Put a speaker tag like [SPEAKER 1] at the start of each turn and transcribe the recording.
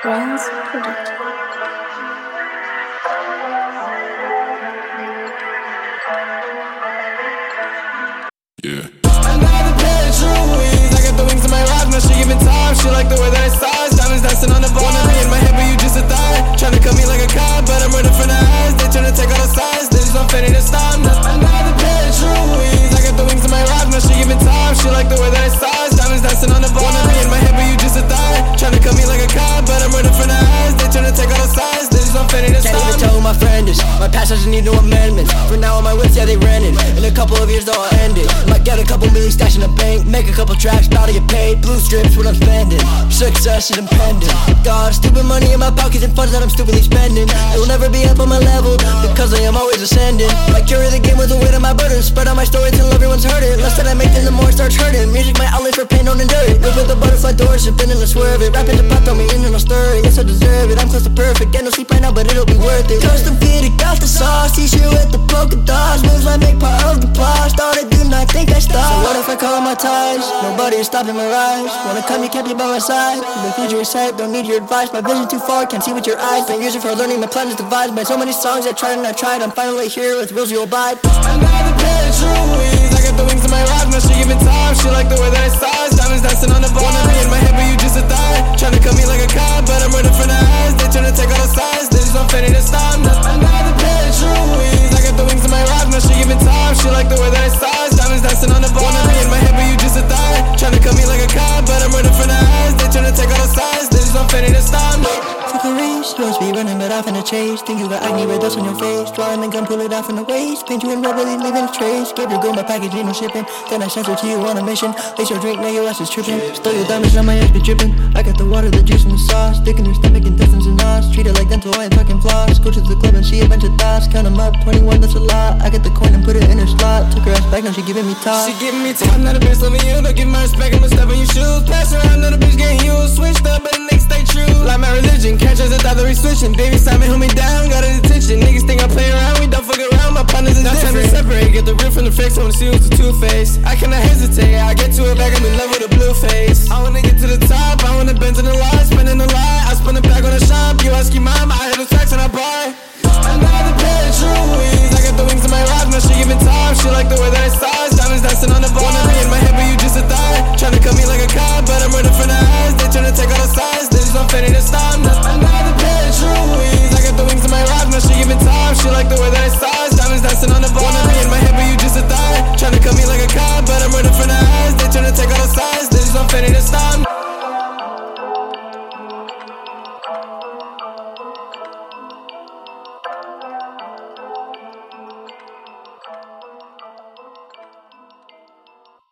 [SPEAKER 1] Ryan's Production.
[SPEAKER 2] Yeah. Another pair of true wings. I got the wings of my rock, now she giving time. She like the way that I size. Diamonds dancing on the ball. Wanna be in my head, but you just a thigh. Tryna cut me like a cop, but I'm running from the eyes. They tryna take all the sides. They just don't fit in the stop. Another pair of true wings. I got the wings of my rock, now she giving time. She like the way that I size. Diamonds dancing on the ball. Wanna be in my head, but you just a thigh. Tryna cut me like a cop, but I'm running from the eyes. They tryna take all the sides. They just don't fit in the stop.
[SPEAKER 3] Can't even tell who my friend is. My past doesn't need no amendments. For now on my whips, yeah, they rented. In a couple of years, though, I'll end it. Might get a couple million stash in the bank. Make a couple tracks, bout to get paid. Blue strips, what I'm spending. Success is impending. Got stupid money in my pockets and funds that I'm stupidly spending. It will never be up on my level, because I am always ascending. I carry the game with the weight of my burden. Spread out my story till everyone's heard it. Less that I make, then the more it starts hurting. Music, my outlet for pain, don't endure it. Live with the butterfly doors, sipping and I swerve it. Rapping the pop, throw me in and I'll stir it. Yes, I deserve it, I'm close to perfect. Get no sleep right now, but it'll be worth it. Custom fitted, got the sauce. T-shirt with the polka dots. Moves I make part of the plot. Started, do not think I stopped. So what if I call my ties? Nobody is stopping my rise. Wanna come, you can't be by my side. The future is set, don't need your advice. My vision too far, can't see with your eyes. Been using for learning, my plan is divided by so many songs I tried and I tried. I'm finally here with rules you'll abide.
[SPEAKER 2] Another pair of true wings. I got the wings of my rock, now she giving time. She like the way that I size. Diamonds dancing on the ball. Wanna be in my head, but you just a thigh. Tryna cut me like a cop, but I'm running from the eyes. They tryna take all the sides. They just don't fit in the stop. Another pair of true wings. I got the wings of my rock, now she giving time. She like the way that I size. Diamonds dancing on the ball. Wanna be in my head, but you just a thigh. Tryna cut me like a cop, but I'm running from the eyes. They tryna take all the sides. They just don't fit in the stop.
[SPEAKER 3] Fuck a race, supposed to be running but off in a chase. Think you got acne red dust on your face. Drawing the gun, pull it off in the waist. Paint you in red, really leaving a trace. Gave your girl my package, ain't no shipping. Then I sent her to you on a mission. Lace your drink, now your ass is tripping. Stole your diamonds, now my ass be dripping. I got the water, the juice, and the sauce. Dick in her stomach, intestines and knots. Treat it like dental, I ain't fucking floss. Go to the club and see a bunch of thoughts. Count them up, 21, that's a lot. I got the coin and put it in her slot. Took her ass back, now she giving me top.
[SPEAKER 2] She giving me top, not a bitch loving you. Don't give my respect, I'ma step on your shoes. Pass around, not a bitch getting used. Switched up, but the niggas stay true. Like my religion, catch us, I thought that we switching. Baby Simon, hold me down, got an attention. Niggas think I play around, we don't fuck around. My partners is different. Separate, get the rip from the fix. I wanna see who's the two-face. I cannot hesitate, I get to it back, I'm in love with a blue face. I wanna get to the top, I wanna bend in the line, spending a lot. I spend it back on the shop, you ask your mom, I hit the tracks and I buy. Another pair of true wings. I got the wings of my rock, now she giving time. She like the way that I size. Diamonds dancing on the ball. Wanna be in my head, but you just a thigh. Tryna cut me like a cop, but